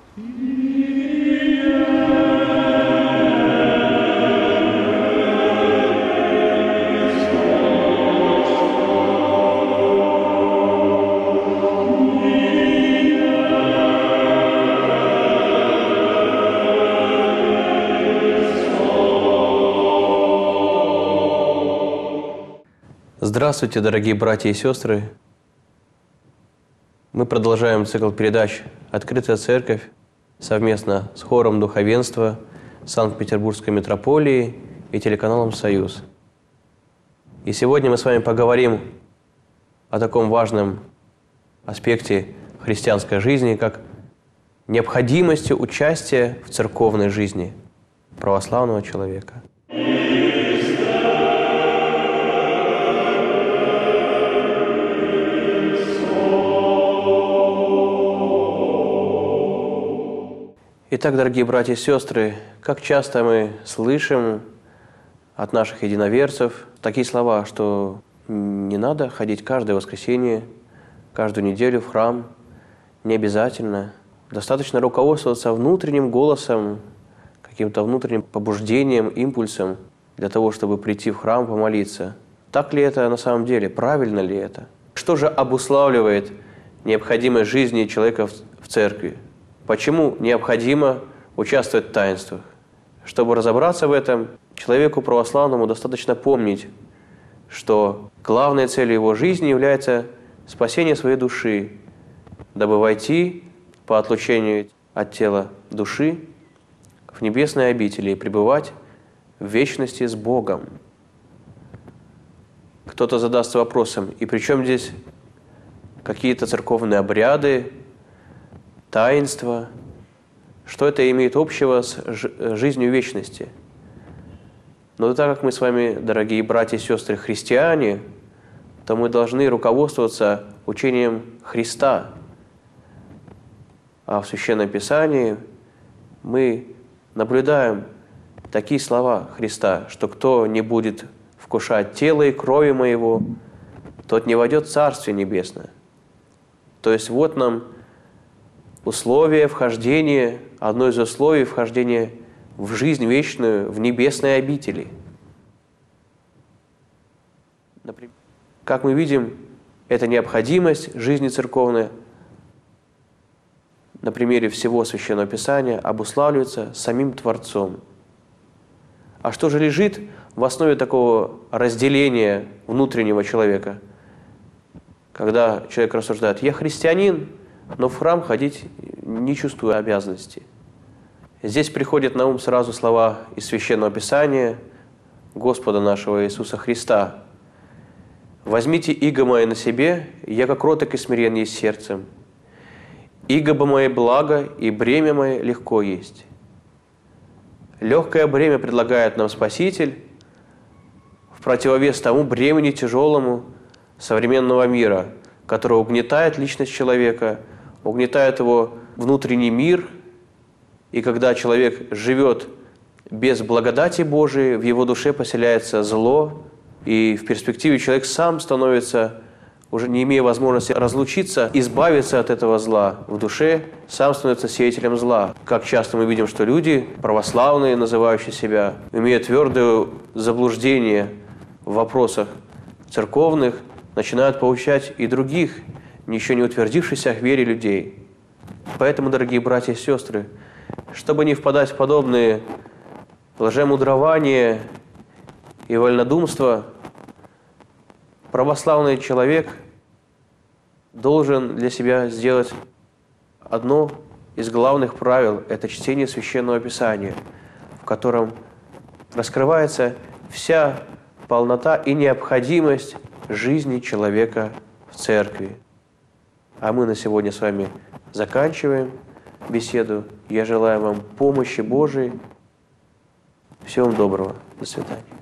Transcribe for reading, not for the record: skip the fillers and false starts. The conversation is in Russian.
Здравствуйте, дорогие братья и сестры! Мы продолжаем цикл передач «Открытая церковь» совместно с хором духовенства Санкт-Петербургской митрополии и телеканалом «Союз». И сегодня мы с вами поговорим о таком важном аспекте христианской жизни, как необходимости участия в церковной жизни православного человека. Итак, дорогие братья и сестры, как часто мы слышим от наших единоверцев такие слова, что не надо ходить каждое воскресенье, каждую неделю в храм, не обязательно. Достаточно руководствоваться внутренним голосом, каким-то внутренним побуждением, импульсом для того, чтобы прийти в храм помолиться. Так ли это на самом деле? Правильно ли это? Что же обуславливает необходимость жизни человека в церкви? Почему необходимо участвовать в таинствах? Чтобы разобраться в этом, человеку православному достаточно помнить, что главной целью его жизни является спасение своей души, дабы войти по отлучению от тела души в небесные обители и пребывать в вечности с Богом. Кто-то задастся вопросом, и при чем здесь какие-то церковные обряды, таинство, что это имеет общего с жизнью вечности? Но так как мы с вами, дорогие братья и сестры, христиане, то мы должны руководствоваться учением Христа. А в Священном Писании мы наблюдаем такие слова Христа, что кто не будет вкушать тела и крови моего, тот не войдет в Царствие Небесное. То есть вот нам условие вхождения, одно из условий вхождения в жизнь вечную, в небесные обители. Например, как мы видим, эта необходимость жизни церковной на примере всего Священного Писания обуславливается самим Творцом. А что же лежит в основе такого разделения внутреннего человека? Когда человек рассуждает: «Я христианин, но в храм ходить не чувствую обязанности». Здесь приходят на ум сразу слова из Священного Писания Господа нашего Иисуса Христа: «Возьмите иго мое на себе, яко кроток и смирен есть сердцем. Иго мое благо, и бремя мое легко есть». Легкое бремя предлагает нам Спаситель в противовес тому бремени тяжелому современного мира, которое угнетает личность человека, угнетает его внутренний мир, и когда человек живет без благодати Божией, в его душе поселяется зло, и в перспективе человек сам становится, уже не имея возможности разлучиться, избавиться от этого зла в душе, сам становится сеятелем зла. Как часто мы видим, что люди, православные, называющие себя, имея твердое заблуждение в вопросах церковных, начинают поучать и других, еще не утвердившихся в вере людей. Поэтому, дорогие братья и сестры, чтобы не впадать в подобные лжемудрования и вольнодумства, православный человек должен для себя сделать одно из главных правил – это чтение Священного Писания, в котором раскрывается вся полнота и необходимость жизни человека в церкви. А мы на сегодня с вами заканчиваем беседу. Я желаю вам помощи Божией. Всего вам доброго. До свидания.